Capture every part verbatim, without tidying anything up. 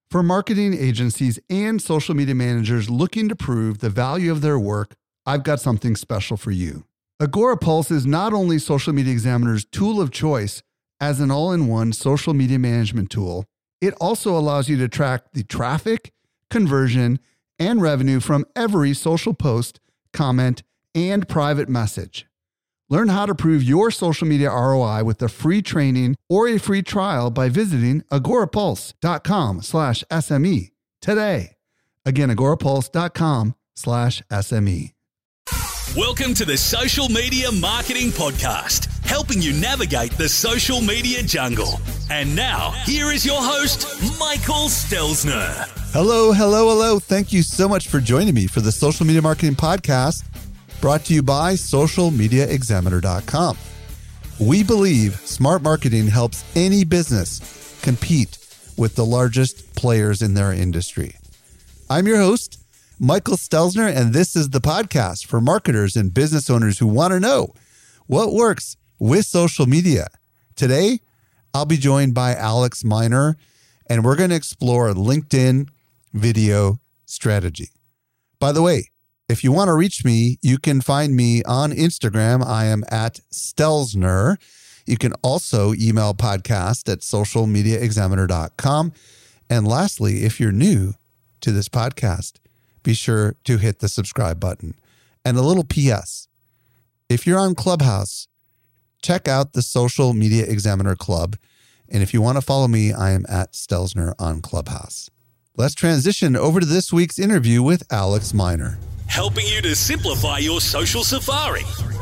For marketing agencies and social media managers looking to prove the value of their work, I've got something special for you. Agorapulse is not only Social Media Examiner's tool of choice as an all-in-one social media management tool, it also allows you to track the traffic, conversion, and revenue from every social post, comment, and private message. Learn how to prove your social media R O I with a free training or a free trial by visiting agorapulse.com slash SME today. Again, agorapulse.com slash SME. Welcome to the Social Media Marketing Podcast, helping you navigate the social media jungle. And now, here is your host, Michael Stelzner. Hello, hello, hello. Thank you so much for joining me for the Social Media Marketing Podcast, brought to you by social media examiner dot com. We believe smart marketing helps any business compete with the largest players in their industry. I'm your host, Michael Stelzner, and this is the podcast for marketers and business owners who want to know what works with social media. Today, I'll be joined by Alex Miner, and we're going to explore LinkedIn video strategy. By the way, if you want to reach me, you can find me on Instagram. I am at Stelzner. You can also email podcast at social media examiner dot com. And lastly, if you're new to this podcast, be sure to hit the subscribe button. And a little P S. If you're on Clubhouse, check out the Social Media Examiner Club. And if you want to follow me, I am at Stelzner on Clubhouse. Let's transition over to this week's interview with Alex Miner. Helping you to simplify your social safari.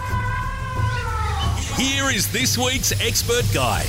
Here is this week's expert guide.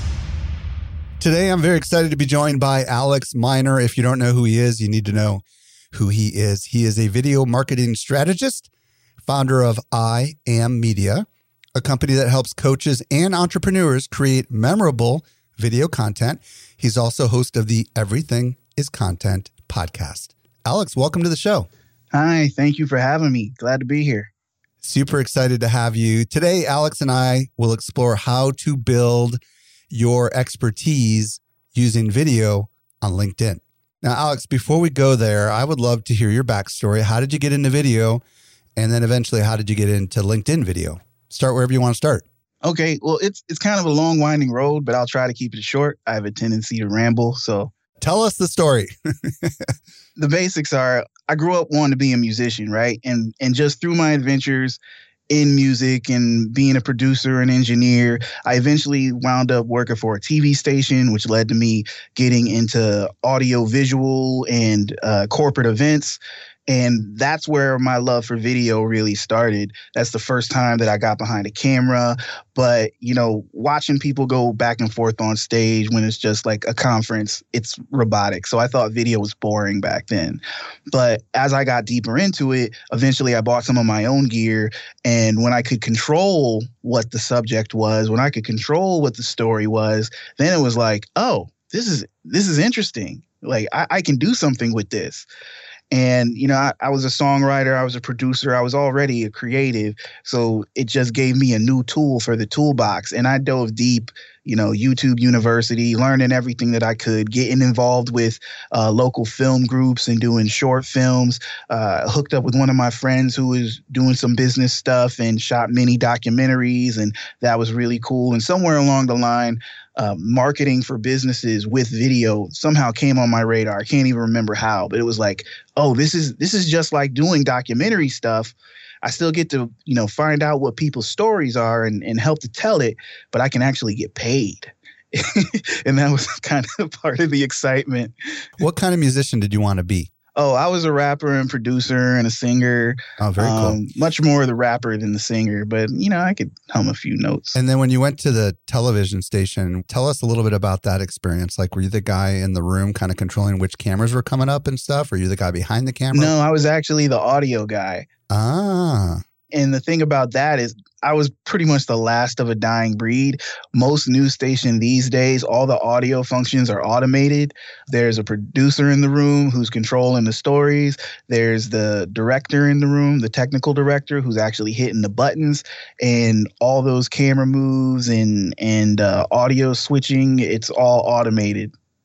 Today, I'm very excited to be joined by Alex Miner. If you don't know who he is, you need to know who he is. He is a video marketing strategist, founder of I Am Media, a company that helps coaches and entrepreneurs create memorable video content. He's also host of the Everything is Content podcast. Alex, welcome to the show. Hi, thank you for having me. Glad to be here. Super excited to have you. Today, Alex and I will explore how to build your expertise using video on LinkedIn. Now, Alex, before we go there, I would love to hear your backstory. How did you get into video? And then eventually, how did you get into LinkedIn video? Start wherever you want to start. Okay, well, it's it's kind of a long, winding road, but I'll try to keep it short. I have a tendency to ramble, so... Tell us the story. The basics are, I grew up wanting to be a musician, right? And and just through my adventures in music and being a producer and engineer, I eventually wound up working for a T V station, which led to me getting into audio visual and uh, corporate events. And that's where my love for video really started. That's the first time that I got behind a camera. But, you know, watching people go back and forth on stage when it's just like a conference, it's robotic. So I thought video was boring back then. But as I got deeper into it, eventually I bought some of my own gear. And when I could control what the subject was, when I could control what the story was, then it was like, oh, this is this is interesting. Like, I, I can do something with this. And, you know, I, I was a songwriter, I was a producer, I was already a creative. So it just gave me a new tool for the toolbox. And I dove deep, you know, YouTube University, learning everything that I could, getting involved with uh, local film groups and doing short films, uh, hooked up with one of my friends who was doing some business stuff and shot mini documentaries. And that was really cool. And somewhere along the line, Uh, marketing for businesses with video somehow came on my radar. I can't even remember how, but it was like, oh, this is this is just like doing documentary stuff. I still get to, you know, find out what people's stories are and, and help to tell it, but I can actually get paid. And that was kind of part of the excitement. What kind of musician did you want to be? Oh, I was a rapper and producer and a singer. Oh, very cool. Um, much more the rapper than the singer, but, you know, I could hum a few notes. And then when you went to the television station, tell us a little bit about that experience. Like, were you the guy in the room kind of controlling which cameras were coming up and stuff? Or were you the guy behind the camera? No, I was actually the audio guy. Ah. And the thing about that is I was pretty much the last of a dying breed. Most news stations these days, all the audio functions are automated. There's a producer in the room who's controlling the stories. There's the director in the room, the technical director, who's actually hitting the buttons. And all those camera moves and, and uh, audio switching, it's all automated.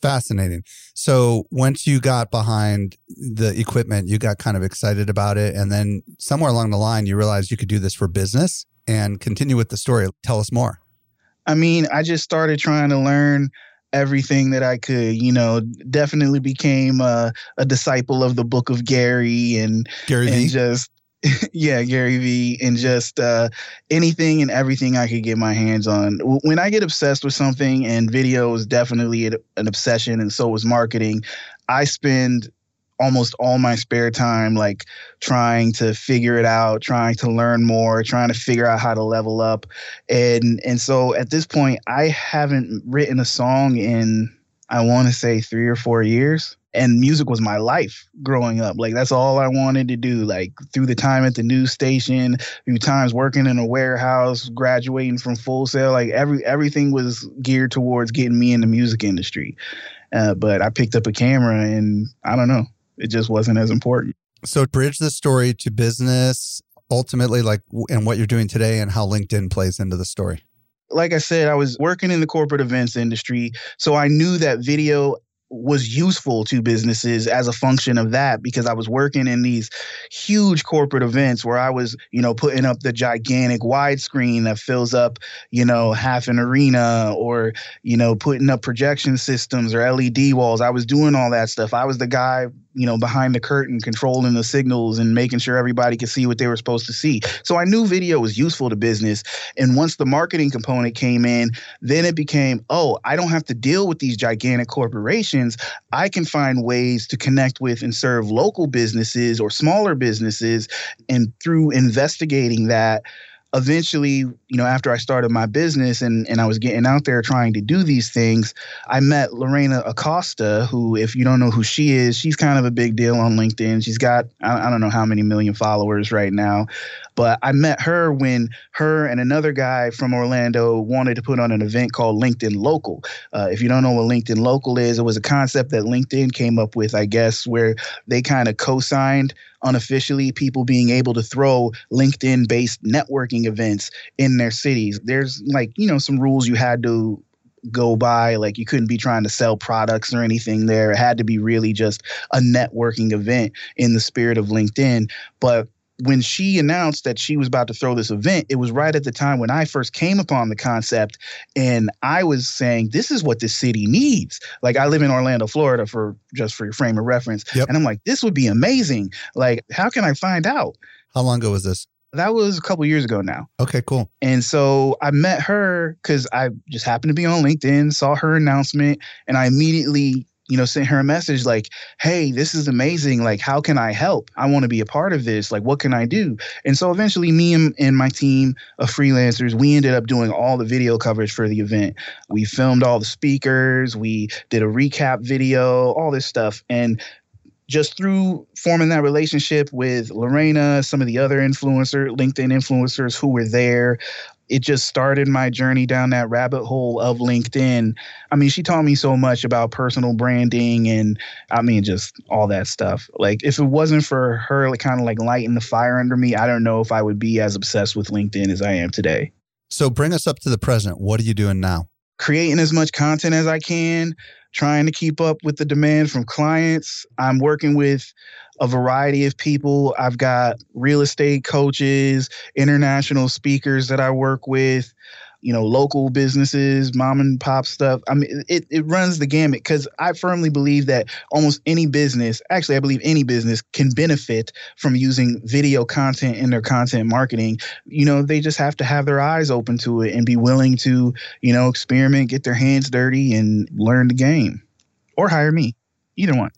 Fascinating. So once you got behind the equipment, you got kind of excited about it. And then somewhere along the line, you realized you could do this for business and continue with the story. Tell us more. I mean, I just started trying to learn everything that I could, you know, definitely became a, a disciple of the Book of Gary and, Gary and V. just, yeah, Gary V and just uh, anything and everything I could get my hands on. When I get obsessed with something, and video is definitely an obsession, and so is marketing, I spend almost all my spare time like trying to figure it out, trying to learn more, trying to figure out how to level up. And and so at this point, I haven't written a song in, I want to say three or four years. And music was my life growing up. Like, that's all I wanted to do. Like, through the time at the news station, through times working in a warehouse, graduating from Full Sail, like every everything was geared towards getting me in the music industry. Uh, but I picked up a camera and I don't know, it just wasn't as important. So bridge the story to business, ultimately, like, and what you're doing today and how LinkedIn plays into the story. Like I said, I was working in the corporate events industry, so I knew that video was useful to businesses as a function of that, because I was working in these huge corporate events where I was, you know, putting up the gigantic widescreen that fills up, you know, half an arena, or, you know, putting up projection systems or L E D walls. I was doing all that stuff. I was the guy, you know, behind the curtain, controlling the signals and making sure everybody could see what they were supposed to see. So I knew video was useful to business. And once the marketing component came in, then it became, oh, I don't have to deal with these gigantic corporations. I can find ways to connect with and serve local businesses or smaller businesses. And through investigating that, eventually, you know, after I started my business and, and I was getting out there trying to do these things, I met Lorena Acosta, who, if you don't know who she is, she's kind of a big deal on LinkedIn. She's got, I, I don't know how many million followers right now, but I met her when her and another guy from Orlando wanted to put on an event called LinkedIn Local. Uh, if you don't know what LinkedIn Local is, it was a concept that LinkedIn came up with, I guess, where they kind of co-signed unofficially people being able to throw LinkedIn-based networking events in their cities. There's like, you know, some rules you had to go by, like you couldn't be trying to sell products or anything there. It had to be really just a networking event in the spirit of LinkedIn. But when she announced that she was about to throw this event, it was right at the time when I first came upon the concept. And I was saying, this is what this city needs. Like, I live in Orlando, Florida, for just for your frame of reference. Yep. And I'm like, this would be amazing. Like, how can I find out? How long ago was this? That was a couple years ago now. Okay, cool. And so I met her because I just happened to be on LinkedIn, saw her announcement, and I immediately, you know, sent her a message like, hey, this is amazing. Like, how can I help? I want to be a part of this. Like, what can I do? And so eventually me and, and my team of freelancers, we ended up doing all the video coverage for the event. We filmed all the speakers. We did a recap video, all this stuff. And just through forming that relationship with Lorena, some of the other influencer, LinkedIn influencers who were there, it just started my journey down that rabbit hole of LinkedIn. I mean, she taught me so much about personal branding and, I mean, just all that stuff. Like, if it wasn't for her, like, kind of like lighting the fire under me, I don't know if I would be as obsessed with LinkedIn as I am today. So bring us up to the present. What are you doing now? Creating as much content as I can, trying to keep up with the demand from clients. I'm working with a variety of people. I've got real estate coaches, international speakers that I work with, you know, local businesses, mom and pop stuff. I mean, it, it runs the gamut, because I firmly believe that almost any business, actually, I believe any business can benefit from using video content in their content marketing. You know, they just have to have their eyes open to it and be willing to, you know, experiment, get their hands dirty and learn the game, or hire me, either one.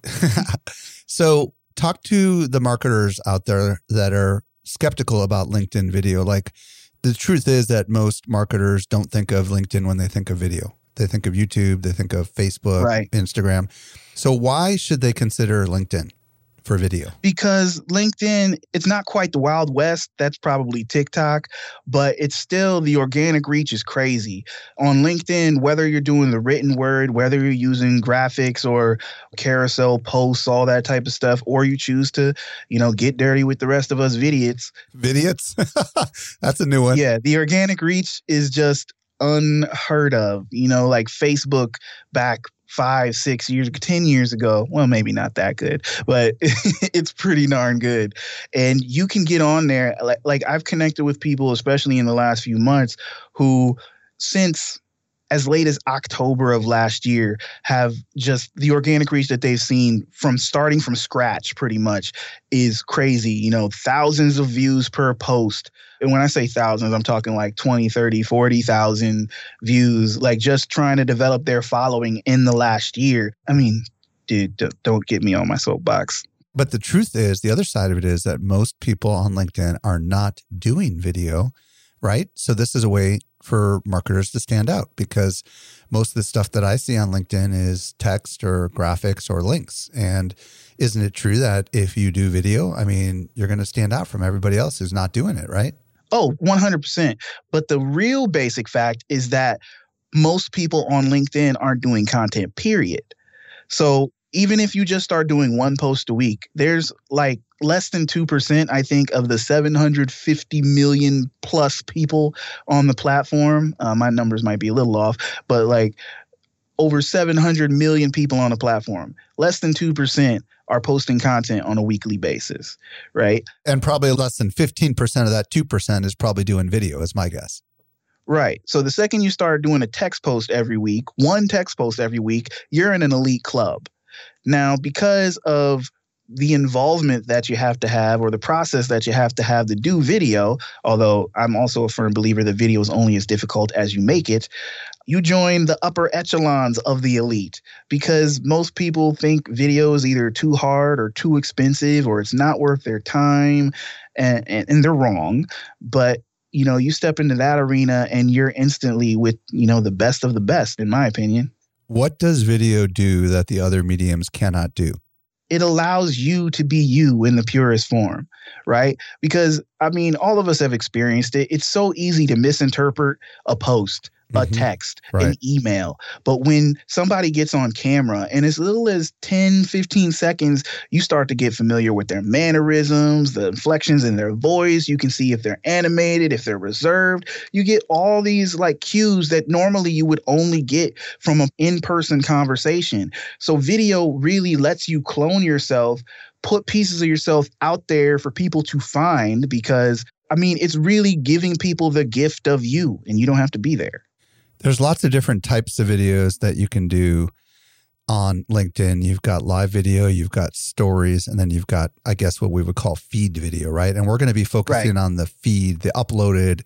So talk to the marketers out there that are skeptical about LinkedIn video. Like, the truth is that most marketers don't think of LinkedIn when they think of video. They think of YouTube, they think of Facebook, right, Instagram. So why should they consider LinkedIn for video? Because LinkedIn, it's not quite the Wild West. That's probably TikTok, but it's still, the organic reach is crazy. On LinkedIn, whether you're doing the written word, whether you're using graphics or carousel posts, all that type of stuff, or you choose to, you know, get dirty with the rest of us vidiots. Vidiots? That's a new one. Yeah, the organic reach is just unheard of. You know, like Facebook back five, six years, ten years ago. Well, maybe not that good, but it's pretty darn good. And you can get on there. Like, like I've connected with people, especially in the last few months, who since as late as October of last year have just the organic reach that they've seen from starting from scratch pretty much is crazy. You know, thousands of views per post. And when I say thousands, I'm talking like twenty, thirty, forty thousand views, like just trying to develop their following in the last year. I mean, dude, d- don't get me on my soapbox. But the truth is, the other side of it is that most people on LinkedIn are not doing video, right? So this is a way for marketers to stand out, because most of the stuff that I see on LinkedIn is text or graphics or links. And isn't it true that if you do video, I mean, you're going to stand out from everybody else who's not doing it, right? Oh, one hundred percent. But the real basic fact is that most people on LinkedIn aren't doing content, period. So even if you just start doing one post a week, there's like less than two percent, I think, of the seven hundred fifty million plus people on the platform. Uh, my numbers might be a little off, but like over seven hundred million people on the platform. Less than two percent are posting content on a weekly basis, right? And probably less than fifteen percent of that two percent is probably doing video, is my guess. Right. So the second you start doing a text post every week, one text post every week, you're in an elite club. Now, because of the involvement that you have to have, or the process that you have to have to do video, although I'm also a firm believer that video is only as difficult as you make it, you join the upper echelons of the elite, because most people think video is either too hard or too expensive, or it's not worth their time, and, and, and they're wrong. But you know, you step into that arena and you're instantly with, you know, the best of the best, in my opinion. What does video do that the other mediums cannot do? It allows you to be you in the purest form, right? Because, I mean, all of us have experienced it. It's so easy to misinterpret a post, a Mm-hmm. text, Right. an email. But when somebody gets on camera, and as little as ten, fifteen seconds, you start to get familiar with their mannerisms, the inflections in their voice. You can see if they're animated, if they're reserved. You get all these like cues that normally you would only get from an in-person conversation. So video really lets you clone yourself, put pieces of yourself out there for people to find, because, I mean, it's really giving people the gift of you, and you don't have to be there. There's lots of different types of videos that you can do on LinkedIn. You've got live video, you've got stories, and then you've got, I guess, what we would call feed video, right? And we're going to be focusing Right. on the feed, the uploaded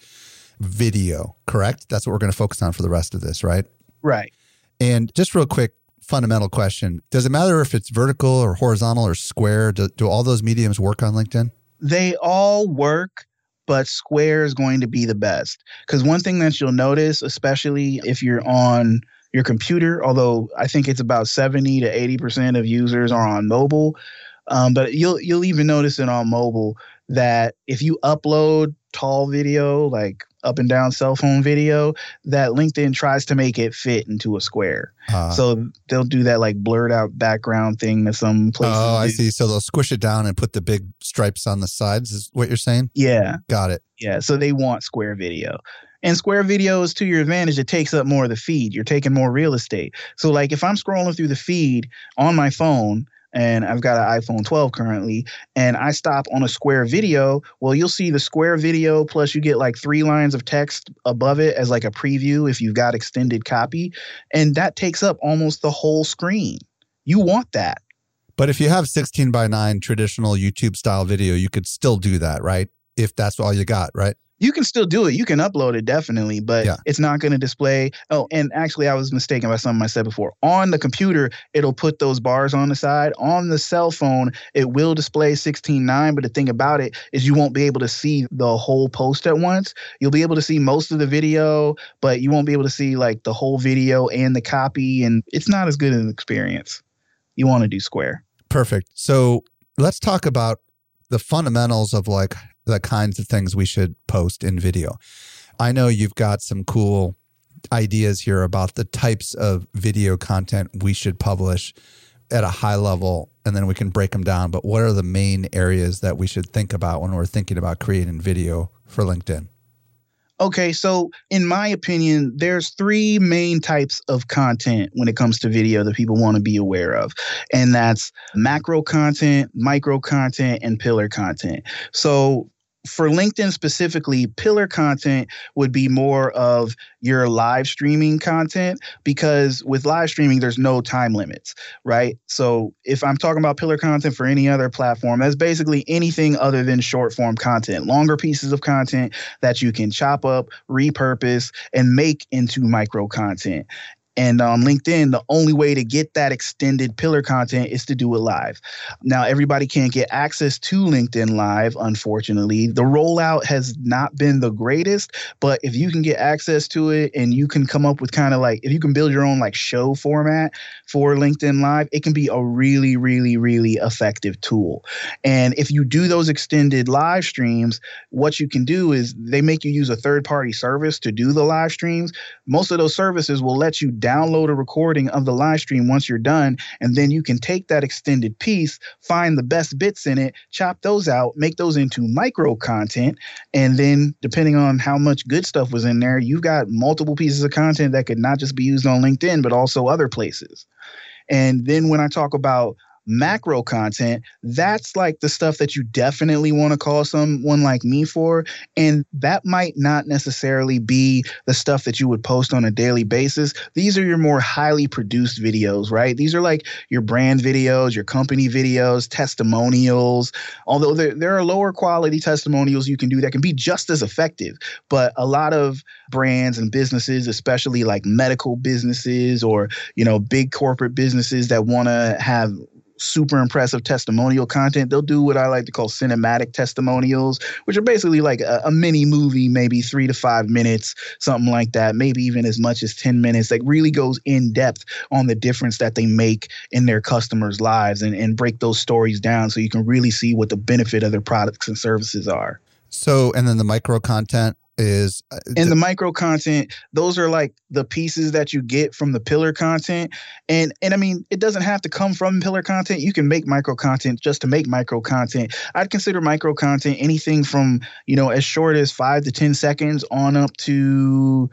video, correct? That's what we're going to focus on for the rest of this, right? Right. And just real quick, fundamental question. Does it matter if it's vertical or horizontal or square? Do, do all those mediums work on LinkedIn? They all work, but Square is going to be the best. Because one thing that you'll notice, especially if you're on your computer, although I think it's about seventy to eighty percent of users are on mobile, um, but you'll you'll even notice it on mobile that if you upload tall video, like up and down cell phone video, that LinkedIn tries to make it fit into a square. Uh, So they'll do that like blurred out background thing that some places oh, I do. see. So they'll squish it down and put the big stripes on the sides, is what you're saying? Yeah. Got it. Yeah, so they want Square Video. And Square Video is to your advantage. It takes up more of the feed. You're taking more real estate. So like if I'm scrolling through the feed on my phone, and I've got an iPhone twelve currently, and I stop on a Square Video, well, you'll see the Square Video, plus you get like three lines of text above it as like a preview if you've got extended copy. And that takes up almost the whole screen. You want that. But if you have sixteen by nine traditional YouTube style video, you could still do that, right? If that's all you got, right? You can still do it. You can upload it, definitely, but Yeah. it's not going to display. Oh, and actually, I was mistaken by something I said before. On the computer, it'll put those bars on the side. On the cell phone, it will display sixteen nine, but the thing about it is you won't be able to see the whole post at once. You'll be able to see most of the video, but you won't be able to see like the whole video and the copy, and it's not as good an experience. You want to do Square. Perfect. So let's talk about the fundamentals of like the kinds of things we should post in video. I know you've got some cool ideas here about the types of video content we should publish at a high level, and then we can break them down. But what are the main areas that we should think about when we're thinking about creating video for LinkedIn? Okay, so in my opinion, there's three main types of content when it comes to video that people want to be aware of. And that's macro content, micro content, and pillar content. So for LinkedIn specifically, pillar content would be more of your live streaming content, because with live streaming, there's no time limits, right? So if I'm talking about pillar content for any other platform, that's basically anything other than short form content, longer pieces of content that you can chop up, repurpose, and make into micro content. And on LinkedIn, the only way to get that extended pillar content is to do it live. Now, everybody can't get access to LinkedIn Live, unfortunately. The rollout has not been the greatest, but if you can get access to it and you can come up with kind of like, if you can build your own like show format for LinkedIn Live, it can be a really, really, really effective tool. And if you do those extended live streams, what you can do is they make you use a third-party service to do the live streams. Most of those services will let you download a recording of the live stream once you're done, and then you can take that extended piece, find the best bits in it, chop those out, make those into micro content, and then depending on how much good stuff was in there, you've got multiple pieces of content that could not just be used on LinkedIn, but also other places. And then when I talk about macro content, that's like the stuff that you definitely want to call someone like me for. And that might not necessarily be the stuff that you would post on a daily basis. These are your more highly produced videos, right? These are like your brand videos, your company videos, testimonials. Although there, there are lower quality testimonials you can do that can be just as effective. But a lot of brands and businesses, especially like medical businesses or, you know, big corporate businesses that want to have super impressive testimonial content, they'll do what I like to call cinematic testimonials, which are basically like a, a mini movie, maybe three to five minutes, something like that, maybe even as much as ten minutes, that really goes in depth on the difference that they make in their customers' lives, and, and break those stories down so you can really see what the benefit of their products and services are. So, and then the micro content is uh, and the micro content, those are like the pieces that you get from the pillar content. And and I mean, it doesn't have to come from pillar content. You can make micro content just to make micro content. I'd consider micro content anything from, you know, as short as five to ten seconds on up to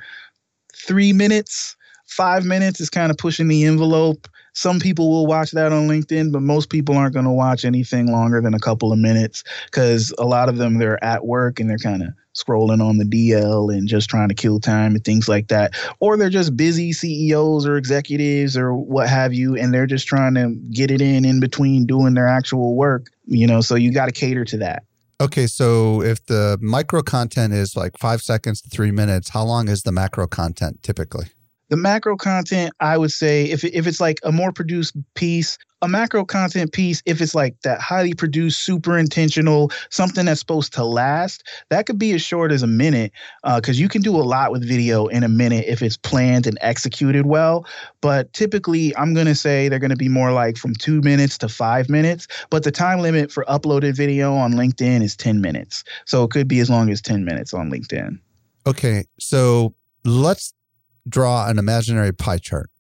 three minutes. Five minutes is kind of pushing the envelope. Some people will watch that on LinkedIn, but most people aren't going to watch anything longer than a couple of minutes, because a lot of them, they're at work and they're kind of scrolling on the D L and just trying to kill time and things like that. Or they're just busy C E Os or executives or what have you, and they're just trying to get it in in between doing their actual work, you know, so you got to cater to that. Okay, so if the micro content is like five seconds to three minutes, how long is the macro content typically? The macro content, I would say, if if it's like a more produced piece, a macro content piece, if it's like that highly produced, super intentional, something that's supposed to last, that could be as short as a minute, because uh, you can do a lot with video in a minute if it's planned and executed well. But typically, I'm going to say they're going to be more like from two minutes to five minutes. But the time limit for uploaded video on LinkedIn is ten minutes. So it could be as long as ten minutes on LinkedIn. Okay, so let's draw an imaginary pie chart,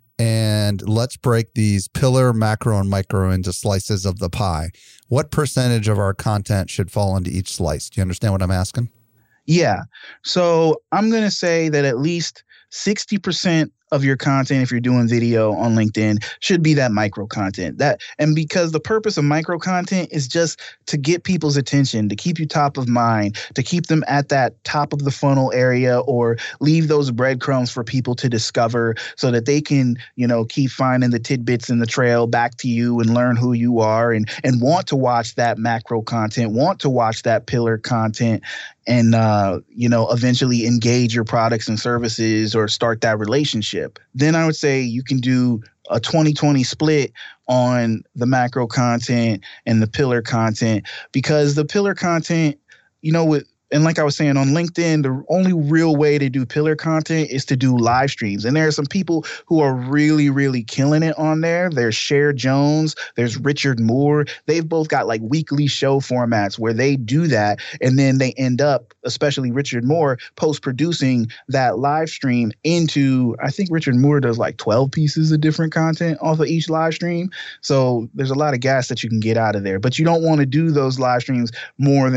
and let's break these pillar, macro, and micro into slices of the pie. What percentage of our content should fall into each slice? Do you understand what I'm asking? Yeah. So I'm going to say that at least sixty percent of your content, if you're doing video on LinkedIn, should be that micro content. That, and because the purpose of micro content is just to get people's attention, to keep you top of mind, to keep them at that top of the funnel area, or leave those breadcrumbs for people to discover so that they can, you know, keep finding the tidbits in the trail back to you and learn who you are, and and want to watch that macro content, want to watch that pillar content, and, uh, you know, eventually engage your products and services or start that relationship. Then I would say you can do a twenty twenty split on the macro content and the pillar content, because the pillar content, you know, with and like I was saying, on LinkedIn, the only real way to do pillar content is to do live streams. And there are some people who are really, really killing it on there. There's Cher Jones. There's Richard Moore. They've both got like weekly show formats where they do that. And then they end up, especially Richard Moore, post-producing that live stream into, I think Richard Moore does like twelve pieces of different content off of each live stream. So there's a lot of gas that you can get out of there. But you don't want to do those live streams more than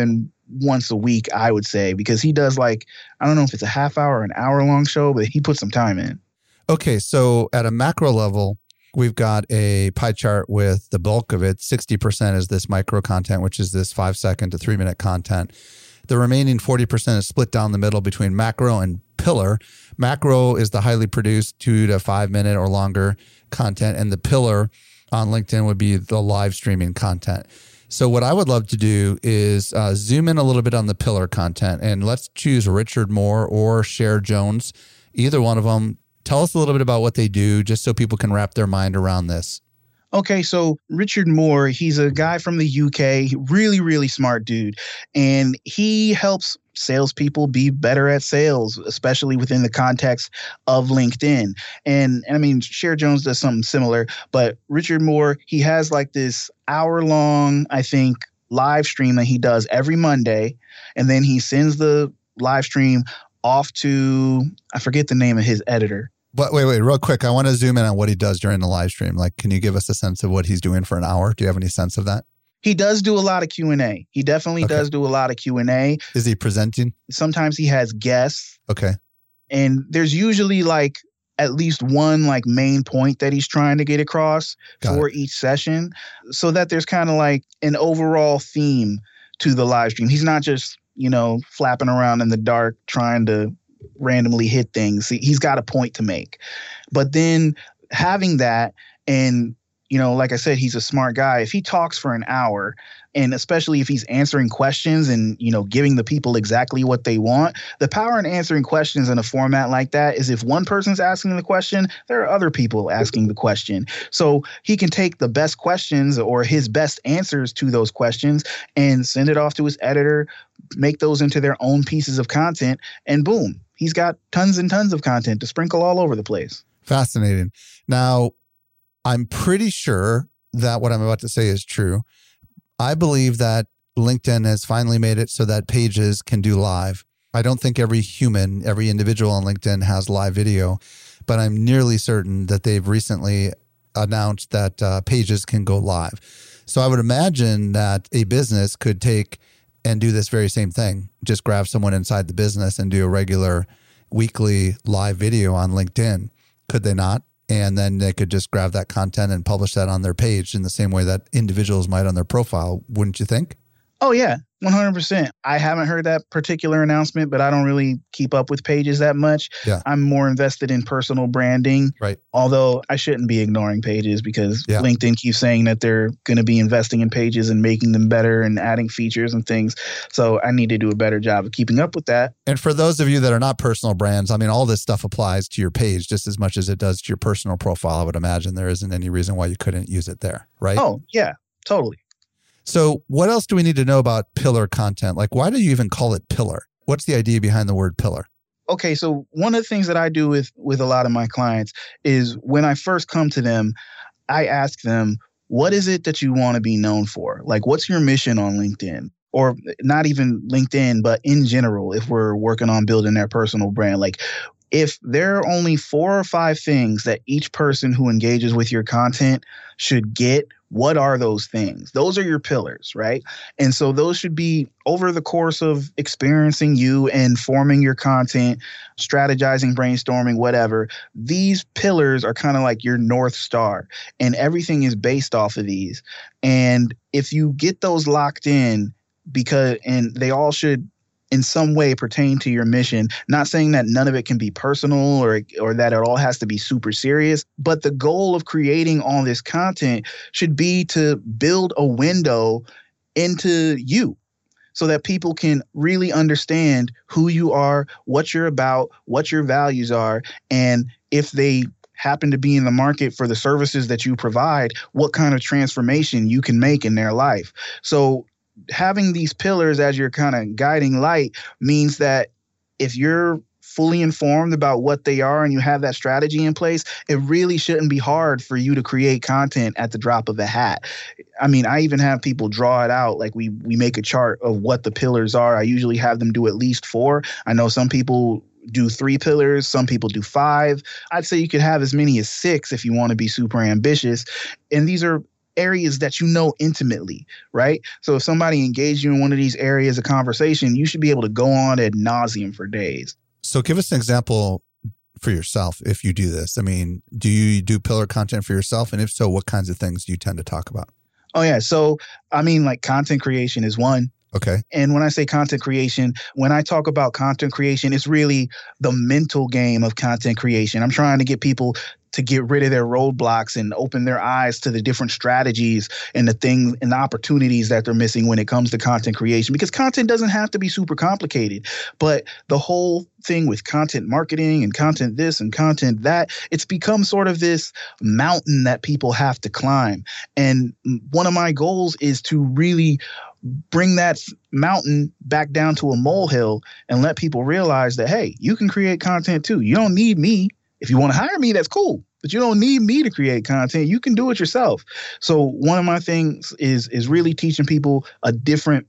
once a week, I would say, because he does like, I don't know if it's a half hour or an hour long show, but he puts some time in. Okay, so at a macro level, we've got a pie chart with the bulk of it. sixty percent is this micro content, which is this five second to three minute content. The remaining forty percent is split down the middle between macro and pillar. Macro is the highly produced two to five minute or longer content, and the pillar on LinkedIn would be the live streaming content. So what I would love to do is uh, zoom in a little bit on the pillar content, and let's choose Richard Moore or Cher Jones, either one of them. Tell us a little bit about what they do, just so people can wrap their mind around this. Okay, so Richard Moore, he's a guy from the U K, really, really smart dude. And he helps salespeople be better at sales, especially within the context of LinkedIn. And, and I mean, Cher Jones does something similar, but Richard Moore, he has like this hour long, I think, live stream that he does every Monday. And then he sends the live stream off to, I forget the name of his editor. But wait, wait, real quick. I want to zoom in on what he does during the live stream. Like, can you give us a sense of what he's doing for an hour? Do you have any sense of that? He does do a lot of Q and A. He definitely Okay. does do a lot of Q and A. Is he presenting? Sometimes he has guests. Okay. And there's usually like at least one like main point that he's trying to get across Got for each session, so that there's kind of like an overall theme to the live stream. He's not just, you know, flapping around in the dark trying to randomly hit things. He- He's got a point to make. But then having that, and, you know, like I said, he's a smart guy. If he talks for an hour, and especially if he's answering questions and, you know, giving the people exactly what they want, the power in answering questions in a format like that is if one person's asking the question, there are other people asking the question. So he can take the best questions or his best answers to those questions and send it off to his editor, make those into their own pieces of content, and boom, he's got tons and tons of content to sprinkle all over the place. Fascinating. Now, I'm pretty sure that what I'm about to say is true. I believe that LinkedIn has finally made it so that pages can do live. I don't think every human, every individual on LinkedIn has live video, but I'm nearly certain that they've recently announced that uh, pages can go live. So I would imagine that a business could take and do this very same thing. Just grab someone inside the business and do a regular weekly live video on LinkedIn. Could they not? And then they could just grab that content and publish that on their page in the same way that individuals might on their profile. Wouldn't you think? Oh, yeah, one hundred percent. I haven't heard that particular announcement, but I don't really keep up with pages that much. Yeah. I'm more invested in personal branding. Right. Although I shouldn't be ignoring pages because Yeah. LinkedIn keeps saying that they're going to be investing in pages and making them better and adding features and things. So I need to do a better job of keeping up with that. And for those of you that are not personal brands, I mean, all this stuff applies to your page just as much as it does to your personal profile. I would imagine there isn't any reason why you couldn't use it there, right? Oh, yeah, totally. So what else do we need to know about pillar content? Like, why do you even call it pillar? What's the idea behind the word pillar? Okay, so one of the things that I do with with a lot of my clients is when I first come to them, I ask them, what is it that you want to be known for? Like, what's your mission on LinkedIn? Or not even LinkedIn, but in general, if we're working on building their personal brand. Like, if there are only four or five things that each person who engages with your content should get, what are those things? Those are your pillars, right? And so those should be over the course of experiencing you and forming your content, strategizing, brainstorming, whatever. These pillars are kind of like your North Star, and everything is based off of these. And if you get those locked in, because, and they all should in some way pertain to your mission. Not saying that none of it can be personal or or that it all has to be super serious, but the goal of creating all this content should be to build a window into you so that people can really understand who you are, what you're about, what your values are, and if they happen to be in the market for the services that you provide, what kind of transformation you can make in their life. So having these pillars as your kind of guiding light means that if you're fully informed about what they are and you have that strategy in place, it really shouldn't be hard for you to create content at the drop of a hat. I mean, I even have people draw it out. Like we we make a chart of what the pillars are. I usually have them do at least four. I know some people do three pillars. Some people do five. I'd say you could have as many as six if you want to be super ambitious. And these are areas that you know intimately, right? So if somebody engaged you in one of these areas of conversation, you should be able to go on ad nauseum for days. So give us an example for yourself if you do this. I mean, do you do pillar content for yourself? And if so, what kinds of things do you tend to talk about? Oh, yeah. So, I mean, like content creation is one. Okay. And when I say content creation, when I talk about content creation, it's really the mental game of content creation. I'm trying to get people to get rid of their roadblocks and open their eyes to the different strategies and the things and the opportunities that they're missing when it comes to content creation, because content doesn't have to be super complicated. But the whole thing with content marketing and content this and content that, it's become sort of this mountain that people have to climb. And one of my goals is to really bring that mountain back down to a molehill and let people realize that, hey, you can create content too. You don't need me. If you want to hire me, that's cool. But you don't need me to create content. You can do it yourself. So one of my things is is really teaching people a different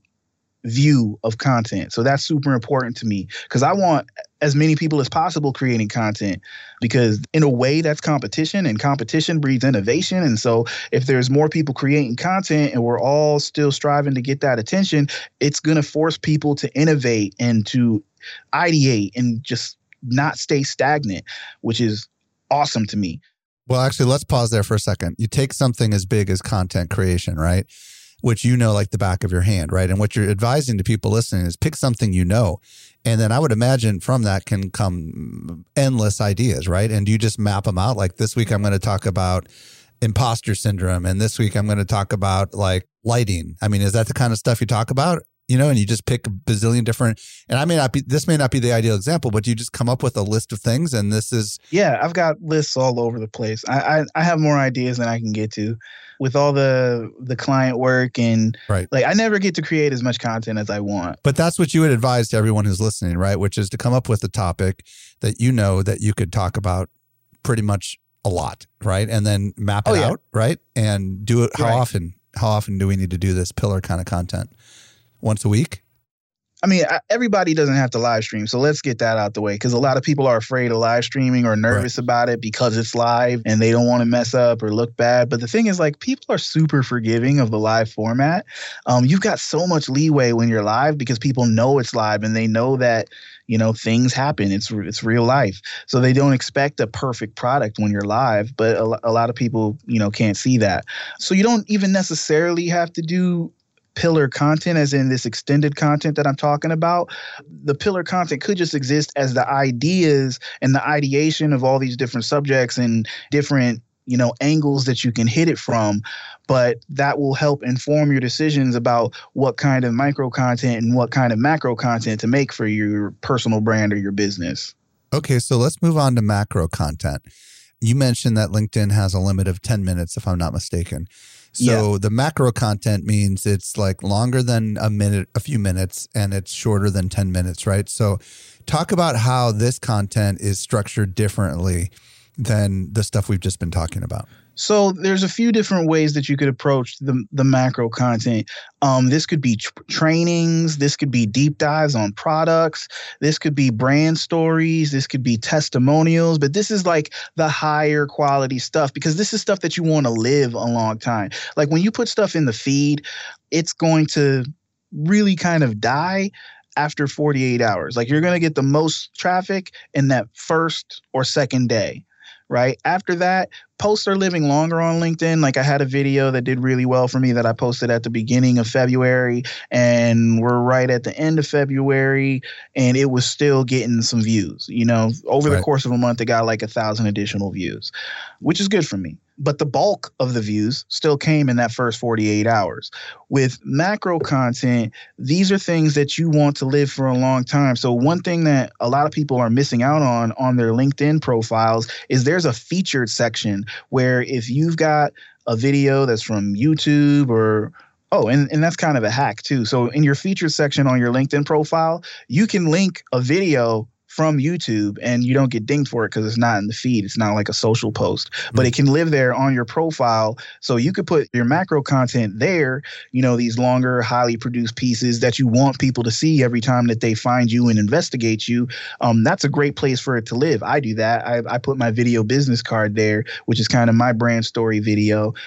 view of content. So that's super important to me because I want as many people as possible creating content, because in a way that's competition, and competition breeds innovation. And so if there's more people creating content and we're all still striving to get that attention, it's going to force people to innovate and to ideate and just not stay stagnant, which is awesome to me. Well, actually, let's pause there for a second. You take something as big as content creation, right? Which you know like the back of your hand, right? And what you're advising to people listening is pick something you know. And then I would imagine from that can come endless ideas, right? And you just map them out. Like this week, I'm going to talk about imposter syndrome. And this week, I'm going to talk about like lighting. I mean, is that the kind of stuff you talk about? You know, and you just pick a bazillion different, and I may not be, this may not be the ideal example, but you just come up with a list of things and this is. Yeah, I've got lists all over the place. I, I, I have more ideas than I can get to with all the, the client work and right. Like I never get to create as much content as I want. But that's what you would advise to everyone who's listening, right? Which is to come up with a topic that you know that you could talk about pretty much a lot, right? And then map it oh, yeah. out, right? And do it. How right. often, how often do we need to do this pillar kind of content? Once a week? I mean, everybody doesn't have to live stream. So let's get that out the way, because a lot of people are afraid of live streaming or nervous right. about it because it's live and they don't want to mess up or look bad. But the thing is, like, people are super forgiving of the live format. Um, you've got so much leeway when you're live because people know it's live and they know that, you know, things happen. It's it's real life. So they don't expect a perfect product when you're live. But a, a lot of people, you know, can't see that. So you don't even necessarily have to do pillar content, as in this extended content that I'm talking about. The pillar content could just exist as the ideas and the ideation of all these different subjects and different, you know, angles that you can hit it from. But that will help inform your decisions about what kind of micro content and what kind of macro content to make for your personal brand or your business. Okay, so let's move on to macro content. You mentioned that LinkedIn has a limit of ten minutes, if I'm not mistaken. So yeah. The macro content means it's like longer than a minute, a few minutes, and it's shorter than ten minutes, right? So talk about how this content is structured differently than the stuff we've just been talking about. So there's a few different ways that you could approach the, the macro content. Um, this could be tr- trainings. This could be deep dives on products. This could be brand stories. This could be testimonials. But this is like the higher quality stuff, because this is stuff that you want to live a long time. Like when you put stuff in the feed, it's going to really kind of die after forty-eight hours. Like you're going to get the most traffic in that first or second day. Right after that, posts are living longer on LinkedIn. Like I had a video that did really well for me that I posted at the beginning of February, and we're right at the end of February, and it was still getting some views. You know, over right. the course of a month, it got like a thousand additional views, which is good for me. But the bulk of the views still came in that first forty-eight hours. With macro content, these are things that you want to live for a long time. So one thing that a lot of people are missing out on on their LinkedIn profiles is there's a featured section where if you've got a video that's from YouTube or Oh, and, and that's kind of a hack too. So in your featured section on your LinkedIn profile, you can link a video from YouTube and you don't get dinged for it because it's not in the feed. It's not like a social post, mm-hmm. but it can live there on your profile. So you could put your macro content there, you know, these longer, highly produced pieces that you want people to see every time that they find you and investigate you. Um, that's a great place for it to live. I do that. I, I put my video business card there, which is kind of my brand story video.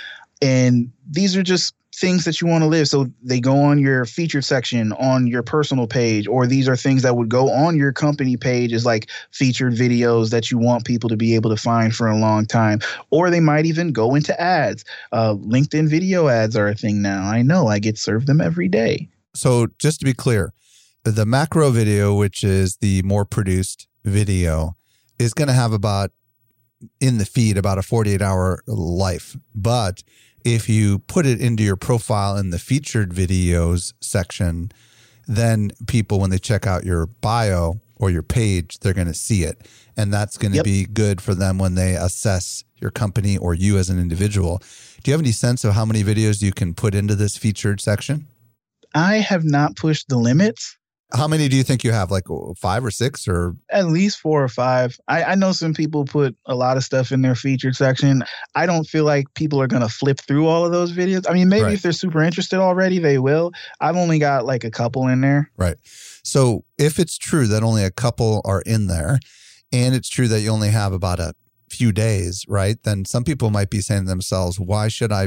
And these are just things that you want to live. So they go on your featured section on your personal page, or these are things that would go on your company page as like featured videos that you want people to be able to find for a long time. Or they might even go into ads. Uh, LinkedIn video ads are a thing now. I know, I get served them every day. So just to be clear, the macro video, which is the more produced video, is going to have about in the feed about a forty-eight hour life. But if you put it into your profile in the featured videos section, then people, when they check out your bio or your page, they're going to see it. And that's going to yep. be good for them when they assess your company or you as an individual. Do you have any sense of how many videos you can put into this featured section? I have not pushed the limits. How many do you think you have? Like five or six or? At least four or five. I, I know some people put a lot of stuff in their featured section. I don't feel like people are going to flip through all of those videos. I mean, maybe right. if they're super interested already, they will. I've only got like a couple in there. Right. So if it's true that only a couple are in there, and it's true that you only have about a few days, right? Then some people might be saying to themselves, why should I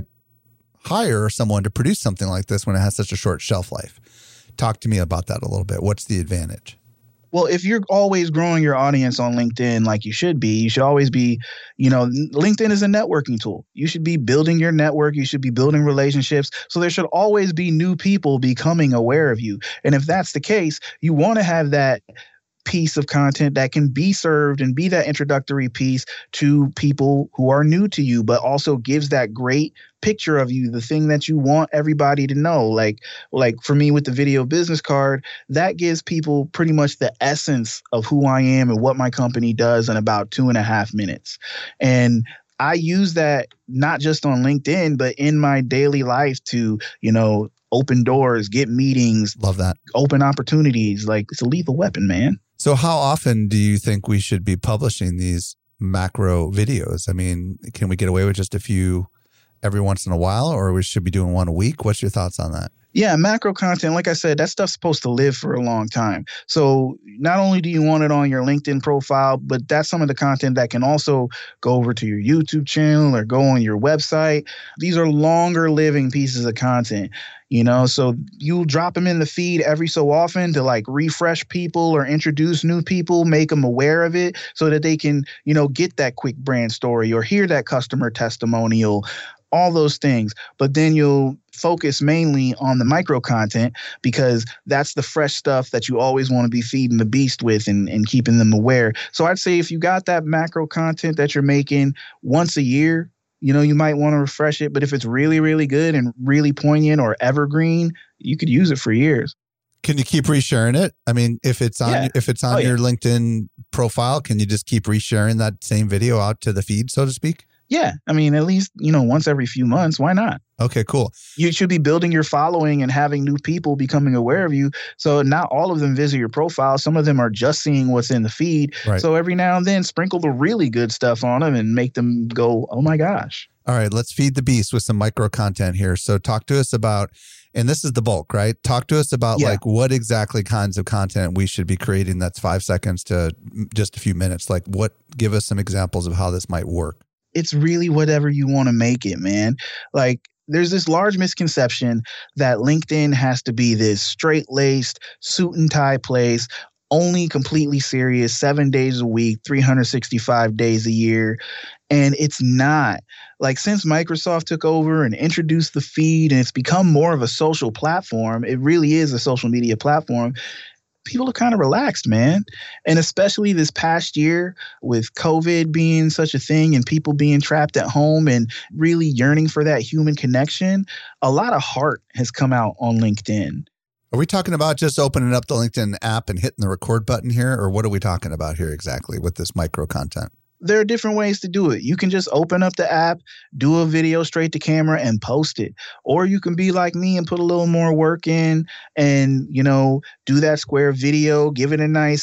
hire someone to produce something like this when it has such a short shelf life? Talk to me about that a little bit. What's the advantage? Well, if you're always growing your audience on LinkedIn like you should be, you should always be, you know, LinkedIn is a networking tool. You should be building your network. You should be building relationships. So there should always be new people becoming aware of you. And if that's the case, you want to have that piece of content that can be served and be that introductory piece to people who are new to you, but also gives that great picture of you, the thing that you want everybody to know. Like, like for me with the video business card, that gives people pretty much the essence of who I am and what my company does in about two and a half minutes. And I use that not just on LinkedIn, but in my daily life to, you know, open doors, get meetings. Love that. Open opportunities. Like, it's a lethal weapon, man. So how often do you think we should be publishing these macro videos? I mean, can we get away with just a few every once in a while, or we should be doing one a week? What's your thoughts on that? Yeah, macro content, like I said, that stuff's supposed to live for a long time. So not only do you want it on your LinkedIn profile, but that's some of the content that can also go over to your YouTube channel or go on your website. These are longer living pieces of content, you know, so you'll drop them in the feed every so often to like refresh people or introduce new people, make them aware of it so that they can, you know, get that quick brand story or hear that customer testimonial, all those things. But then you'll focus mainly on the micro content because that's the fresh stuff that you always want to be feeding the beast with and, and keeping them aware. So I'd say if you got that macro content that you're making once a year, you know, you might want to refresh it. But if it's really, really good and really poignant or evergreen, you could use it for years. Can you keep resharing it? I mean, if it's on yeah. if it's on oh, your yeah. LinkedIn profile, can you just keep resharing that same video out to the feed, so to speak? Yeah. I mean, at least, you know, once every few months. Why not? Okay, cool. You should be building your following and having new people becoming aware of you. So not all of them visit your profile. Some of them are just seeing what's in the feed. Right. So every now and then sprinkle the really good stuff on them and make them go, oh my gosh. All right, let's feed the beast with some micro content here. So talk to us about, and this is the bulk, right? Talk to us about yeah. like what exactly kinds of content we should be creating that's five seconds to just a few minutes. Like what, give us some examples of how this might work. It's really whatever you want to make it, man. Like there's this large misconception that LinkedIn has to be this straight-laced suit and tie place, only completely serious, seven days a week, three hundred sixty-five days a year. And it's not. Like since Microsoft took over and introduced the feed and it's become more of a social platform, it really is a social media platform. People are kind of relaxed, man. And especially this past year with COVID being such a thing and people being trapped at home and really yearning for that human connection, a lot of heart has come out on LinkedIn. Are we talking about just opening up the LinkedIn app and hitting the record button here? Or what are we talking about here exactly with this micro content? There are different ways to do it. You can just open up the app, do a video straight to camera and post it. Or you can be like me and put a little more work in and, you know, do that square video, give it a nice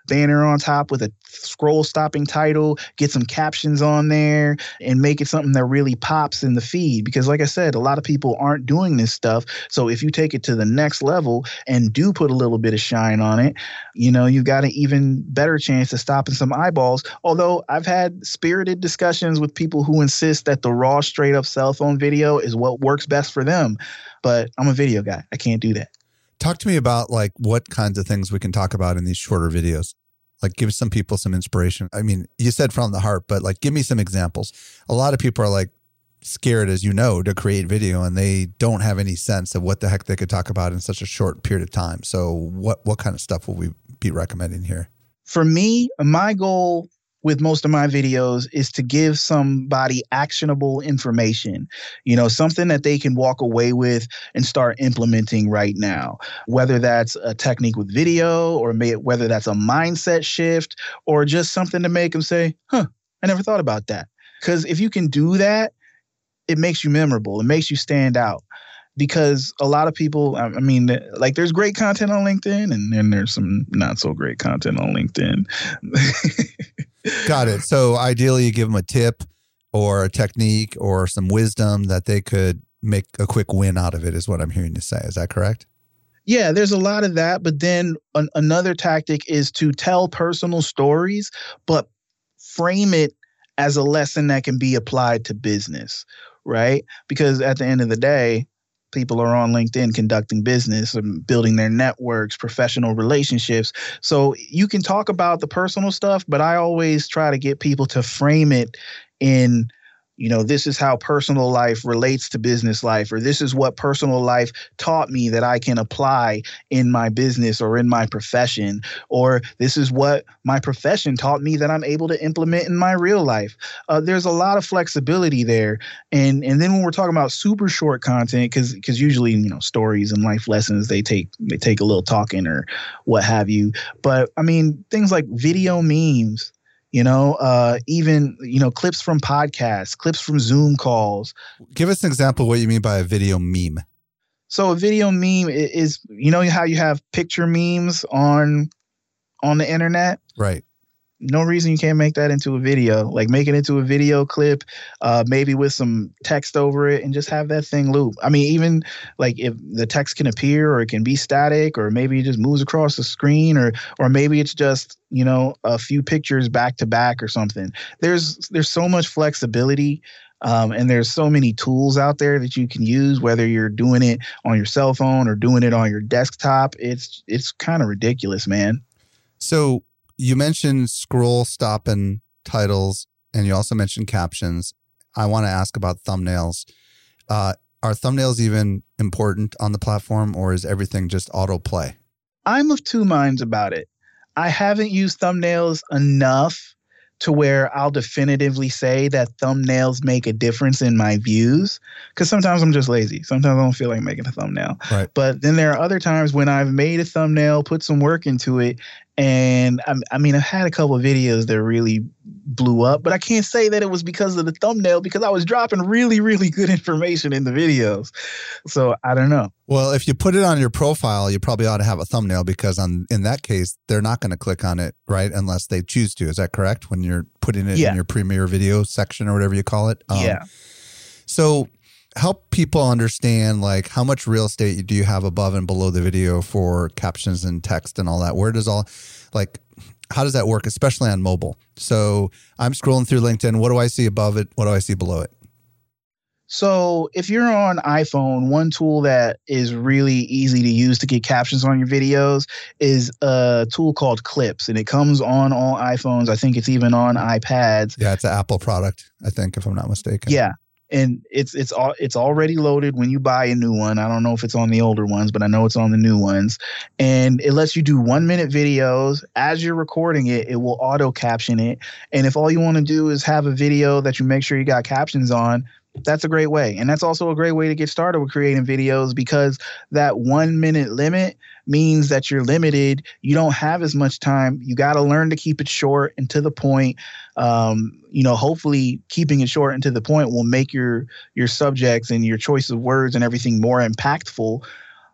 banner on top with a scroll stopping title, get some captions on there, and make it something that really pops in the feed. Because like I said, a lot of people aren't doing this stuff. So if you take it to the next level and do put a little bit of shine on it, you know, you've got an even better chance of stopping some eyeballs. Although I've had spirited discussions with people who insist that the raw, straight up cell phone video is what works best for them. But I'm a video guy. I can't do that. Talk to me about like what kinds of things we can talk about in these shorter videos. Like give some people some inspiration. I mean, you said from the heart, but like give me some examples. A lot of people are like scared, as you know, to create video, and they don't have any sense of what the heck they could talk about in such a short period of time. So what, what kind of stuff will we be recommending here? For me, my goal with most of my videos is to give somebody actionable information, you know, something that they can walk away with and start implementing right now, whether that's a technique with video or may, whether that's a mindset shift or just something to make them say, huh, I never thought about that. Because if you can do that, it makes you memorable. It makes you stand out. Because a lot of people, I mean, like there's great content on LinkedIn and then there's some not so great content on LinkedIn. Got it. So ideally you give them a tip or a technique or some wisdom that they could make a quick win out of it is what I'm hearing you say. Is that correct? Yeah, there's a lot of that. But then an, another tactic is to tell personal stories, but frame it as a lesson that can be applied to business, right? Because at the end of the day, people are on LinkedIn conducting business and building their networks, professional relationships. So you can talk about the personal stuff, but I always try to get people to frame it in, you know, this is how personal life relates to business life, or this is what personal life taught me that I can apply in my business or in my profession, or this is what my profession taught me that I'm able to implement in my real life. Uh, there's a lot of flexibility there. And and then when we're talking about super short content, because because usually, you know, stories and life lessons, they take they take a little talking or what have you. But I mean, things like video memes, You know, uh, even, you know, clips from podcasts, clips from Zoom calls. Give us an example of what you mean by a video meme. So a video meme is, you know, how you have picture memes on on the internet? Right. No reason you can't make that into a video. Like make it into a video clip, uh, maybe with some text over it, and just have that thing loop. I mean, even like if the text can appear or it can be static, or maybe it just moves across the screen, or or maybe it's just, you know, a few pictures back to back or something. There's there's so much flexibility. Um, and there's so many tools out there that you can use, whether you're doing it on your cell phone or doing it on your desktop. It's it's kind of ridiculous, man. So you mentioned scroll stopping titles, and you also mentioned captions. I want to ask about thumbnails. Uh, are thumbnails even important on the platform, or is everything just autoplay? I'm of two minds about it. I haven't used thumbnails enough to where I'll definitively say that thumbnails make a difference in my views, because sometimes I'm just lazy. Sometimes I don't feel like making a thumbnail. Right. But then there are other times when I've made a thumbnail, put some work into it, and I, I mean, I've had a couple of videos that really blew up, but I can't say that it was because of the thumbnail, because I was dropping really, really good information in the videos. So I don't know. Well, if you put it on your profile, you probably ought to have a thumbnail, because on in that case, they're not going to click on it, right? Unless they choose to. Is that correct? When you're putting it yeah. in your Premiere Video section or whatever you call it? Um, yeah. So help people understand, like, how much real estate do you have above and below the video for captions and text and all that? Where does all, like, how does that work, especially on mobile? So I'm scrolling through LinkedIn. What do I see above it? What do I see below it? So if you're on iPhone, one tool that is really easy to use to get captions on your videos is a tool called Clips, and it comes on all iPhones. I think it's even on iPads. Yeah, it's an Apple product, I think, if I'm not mistaken. Yeah. And it's it's all it's already loaded when you buy a new one. I don't know if it's on the older ones, but I know it's on the new ones. And it lets you do one minute videos. As you're recording it, it will auto caption it. And if all you want to do is have a video that you make sure you got captions on, that's a great way. And that's also a great way to get started with creating videos, because that one minute limit means that you're limited. You don't have as much time. You got to learn to keep it short and to the point. Um, you know, hopefully keeping it short and to the point will make your your subjects and your choice of words and everything more impactful.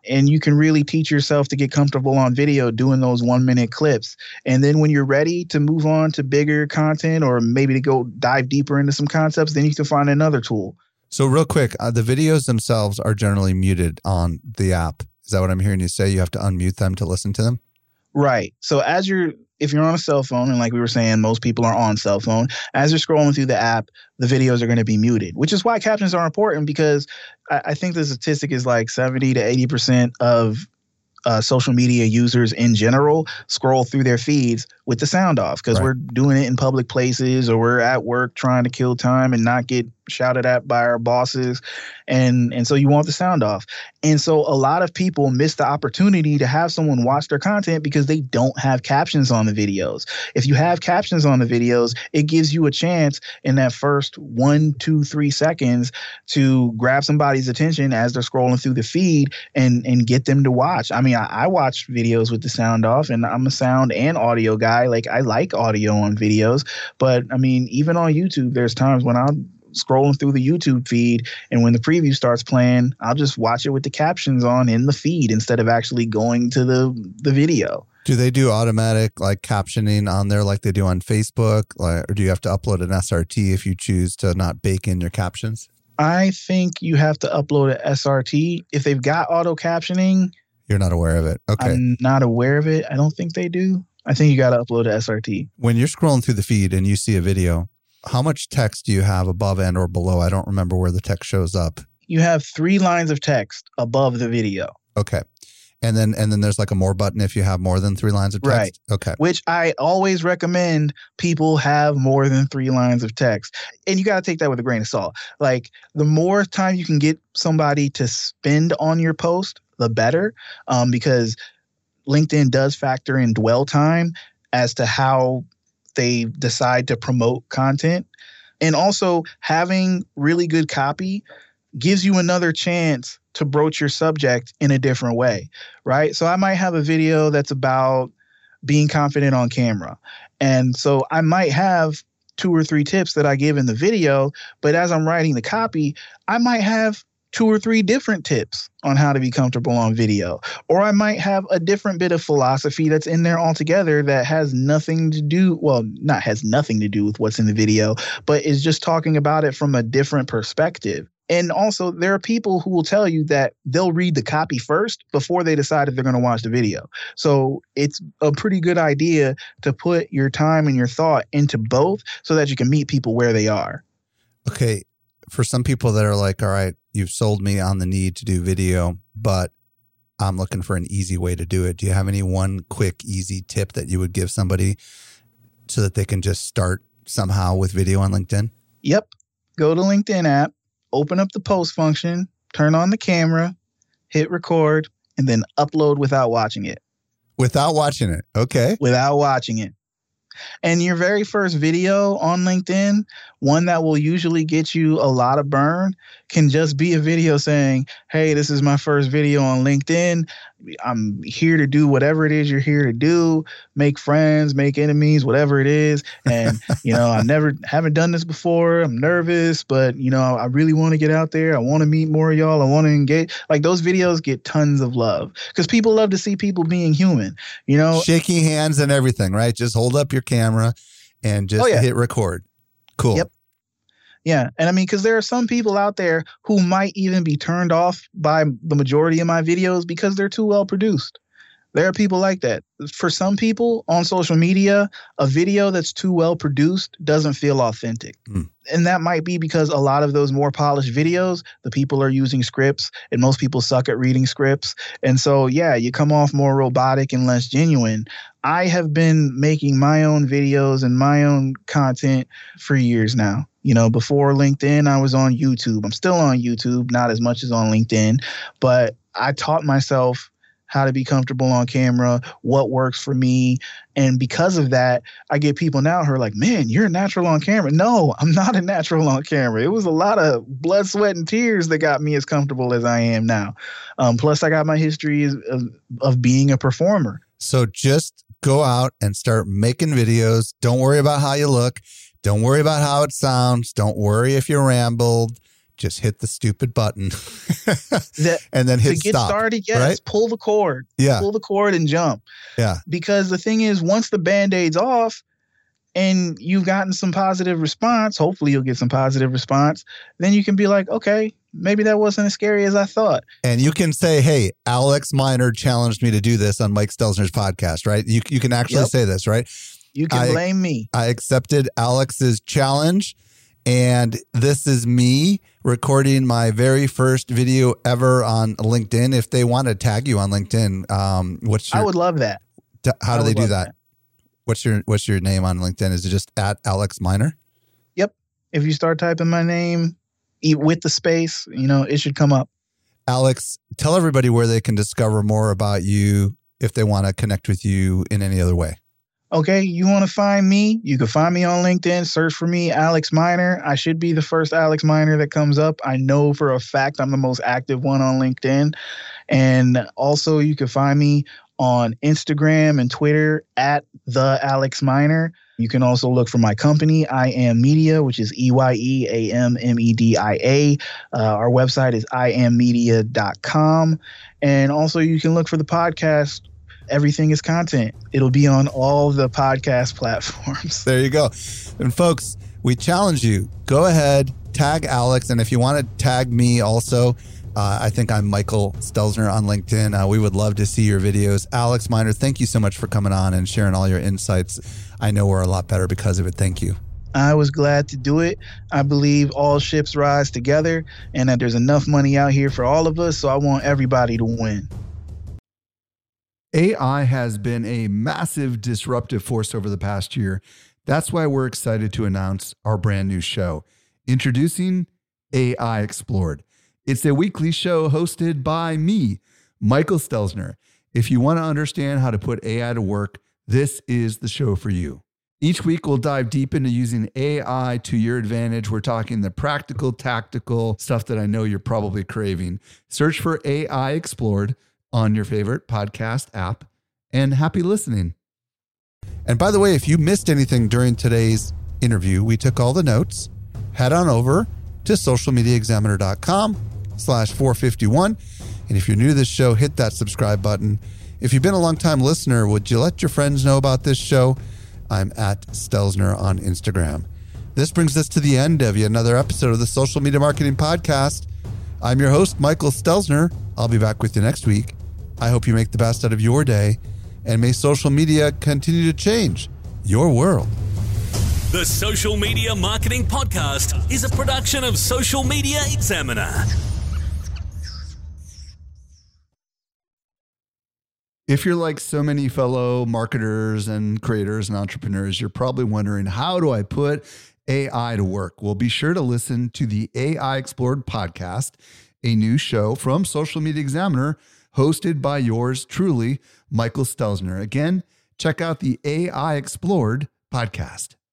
and you can really teach yourself to get comfortable on video doing those one minute clips. And then when you're ready to move on to bigger content or maybe to go dive deeper into some concepts, then you can find another tool. So real quick, uh, the videos themselves are generally muted on the app. Is that what I'm hearing you say? You have to unmute them to listen to them? Right. So as you're, if you're on a cell phone, and like we were saying, most people are on cell phone, as you're scrolling through the app, the videos are going to be muted, which is why captions are important, because I, I think the statistic is like seventy to eighty percent of uh, social media users in general scroll through their feeds with the sound off, because right. we're doing it in public places, or we're at work trying to kill time and not get shouted at by our bosses. And, and so you want the sound off. And so a lot of people miss the opportunity to have someone watch their content because they don't have captions on the videos. If you have captions on the videos, it gives you a chance in that first one, two, three seconds to grab somebody's attention as they're scrolling through the feed and, and get them to watch. I mean, I, I watch videos with the sound off, and I'm a sound and audio guy. Like, I like audio on videos, but I mean, even on YouTube, there's times when I'll scrolling through the YouTube feed, and when the preview starts playing, I'll just watch it with the captions on in the feed instead of actually going to the the video. Do they do automatic like captioning on there like they do on Facebook? Like, or do you have to upload an S R T if you choose to not bake in your captions? I think you have to upload an S R T. If they've got auto captioning, you're not aware of it. Okay. I'm not aware of it. I don't think they do. I think you got to upload an S R T. When you're scrolling through the feed and you see a video, how much text do you have above and or below? I don't remember where the text shows up. You have three lines of text above the video. Okay. And then and then there's like a more button if you have more than three lines of text? Right. Okay. Which I always recommend people have more than three lines of text. And you got to take that with a grain of salt. Like, the more time you can get somebody to spend on your post, the better, um, because LinkedIn does factor in dwell time as to how they decide to promote content. And also, having really good copy gives you another chance to broach your subject in a different way, right? So I might have a video that's about being confident on camera. And so I might have two or three tips that I give in the video, but as I'm writing the copy, I might have two or three different tips on how to be comfortable on video. Or I might have a different bit of philosophy that's in there altogether that has nothing to do, well, not has nothing to do with what's in the video, but is just talking about it from a different perspective. And also, there are people who will tell you that they'll read the copy first before they decide if they're going to watch the video. So it's a pretty good idea to put your time and your thought into both so that you can meet people where they are. Okay. For some people that are like, all right, you've sold me on the need to do video, but I'm looking for an easy way to do it. Do you have any one quick, easy tip that you would give somebody so that they can just start somehow with video on LinkedIn? Yep. Go to LinkedIn app, open up the post function, turn on the camera, hit record, and then upload without watching it. Without watching it. Okay. Without watching it. And your very first video on LinkedIn, one that will usually get you a lot of burn, can just be a video saying, hey, this is my first video on LinkedIn. I'm here to do whatever it is you're here to do, make friends, make enemies, whatever it is. And, you know, I never haven't done this before. I'm nervous, but, you know, I really want to get out there. I want to meet more of y'all. I want to engage. Like, those videos get tons of love because people love to see people being human, you know, shaking hands and everything, right? Just hold up your camera and just oh, yeah. hit record. Cool. Yep. Yeah. And I mean, because there are some people out there who might even be turned off by the majority of my videos because they're too well produced. There are people like that. For some people on social media, a video that's too well produced doesn't feel authentic. Mm. And that might be because a lot of those more polished videos, the people are using scripts, and most people suck at reading scripts. And so, yeah, you come off more robotic and less genuine. I have been making my own videos and my own content for years now. You know, before LinkedIn, I was on YouTube. I'm still on YouTube, not as much as on LinkedIn, but I taught myself how to be comfortable on camera, what works for me. And because of that, I get people now who are like, man, you're a natural on camera. No, I'm not a natural on camera. It was a lot of blood, sweat, and tears that got me as comfortable as I am now. Um, plus, I got my history of, of being a performer. So just go out and start making videos. Don't worry about how you look. Don't worry about how it sounds. Don't worry if you rambled. just hit the stupid button that, and then hit to get stop, started. Yes, right? pull the cord. Yeah, pull the cord and jump. Yeah, because the thing is, once the Band-Aid's off and you've gotten some positive response, hopefully you'll get some positive response. Then you can be like, okay, maybe that wasn't as scary as I thought. And you can say, hey, Alex Miner challenged me to do this on Mike Stelzner's podcast, right? You you can actually yep. say this, right? You can I, blame me. I accepted Alex's challenge. And this is me recording my very first video ever on LinkedIn. If they want to tag you on LinkedIn, um, what's your, I would love that. T- how I do they do that? that? What's your What's your name on LinkedIn? Is it just at Alex Miner? Yep. If you start typing my name with the space, you know, it should come up. Alex, tell everybody where they can discover more about you if they want to connect with you in any other way. Okay, you want to find me? You can find me on LinkedIn. Search for me, Alex Miner. I should be the first Alex Miner that comes up. I know for a fact I'm the most active one on LinkedIn. And also you can find me on Instagram and Twitter at the Alex Miner. You can also look for my company, I Am Media, which is E Y E A M M E D I A. Uh, our website is I am media dot com. And also you can look for the podcast, Everything is Content. It'll be on all the podcast platforms. There you go. And folks, we challenge you. Go ahead, tag Alex. And if you want to tag me also, uh, I think I'm Michael Stelzner on LinkedIn. Uh, we would love to see your videos. Alex Miner, thank you so much for coming on and sharing all your insights. I know we're a lot better because of it. Thank you. I was glad to do it. I believe all ships rise together and that there's enough money out here for all of us. So I want everybody to win. A I has been a massive disruptive force over the past year. That's why we're excited to announce our brand new show, introducing A I Explored. It's a weekly show hosted by me, Michael Stelzner. If you want to understand how to put A I to work, this is the show for you. Each week, we'll dive deep into using A I to your advantage. We're talking the practical, tactical stuff that I know you're probably craving. Search for A I Explored on your favorite podcast app, and happy listening. And by the way, if you missed anything during today's interview, we took all the notes. Head on over to social media examiner dot com slash four fifty-one. And if you're new to this show, hit that subscribe button. If you've been a long-time listener, would you let your friends know about this show? I'm at Stelzner on Instagram. This brings us to the end of yet another episode of the Social Media Marketing Podcast. I'm your host, Michael Stelzner. I'll be back with you next week. I hope you make the best out of your day, and may social media continue to change your world. The Social Media Marketing Podcast is a production of Social Media Examiner. If you're like so many fellow marketers and creators and entrepreneurs, you're probably wondering, how do I put A I to work? Well, be sure to listen to the A I Explored podcast, a new show from Social Media Examiner, hosted by yours truly, Michael Stelzner. Again, check out the A I Explored podcast.